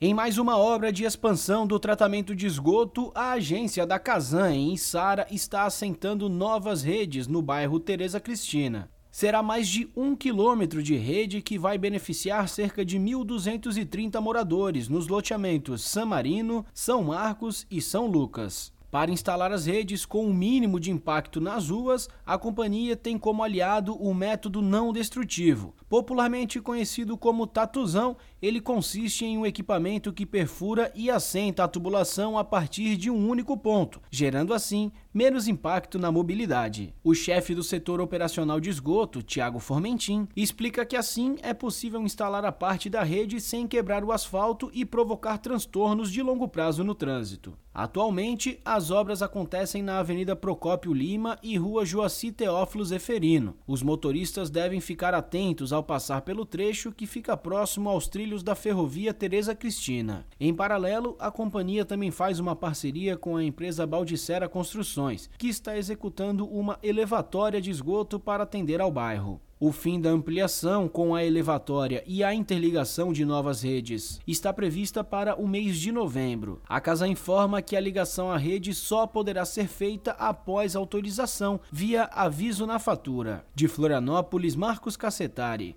Em mais uma obra de expansão do tratamento de esgoto, a agência da Casan, em Içara, está assentando novas redes no bairro Tereza Cristina. Será mais de 1 quilômetro de rede que vai beneficiar cerca de 1.230 moradores nos loteamentos San Marino, São Marcos e São Lucas. Para instalar as redes com o mínimo de impacto nas ruas, a companhia tem como aliado o método não destrutivo. Popularmente conhecido como tatuzão, ele consiste em um equipamento que perfura e assenta a tubulação a partir de um único ponto, gerando assim menos impacto na mobilidade. O chefe do setor operacional de esgoto, Thiago Formentin, explica que assim é possível instalar a parte da rede sem quebrar o asfalto e provocar transtornos de longo prazo no trânsito. Atualmente, as obras acontecem na Avenida Procópio Lima e Rua Joaci Teófilo Zeferino. Os motoristas devem ficar atentos ao passar pelo trecho que fica próximo aos trilhos da ferrovia Tereza Cristina. Em paralelo, a companhia também faz uma parceria com a empresa Baldissera Construções, que está executando uma elevatória de esgoto para atender ao bairro. O fim da ampliação com a elevatória e a interligação de novas redes está prevista para o mês de novembro. A Casan informa que a ligação à rede só poderá ser feita após autorização via aviso na fatura. De Florianópolis, Marcos Cassetari.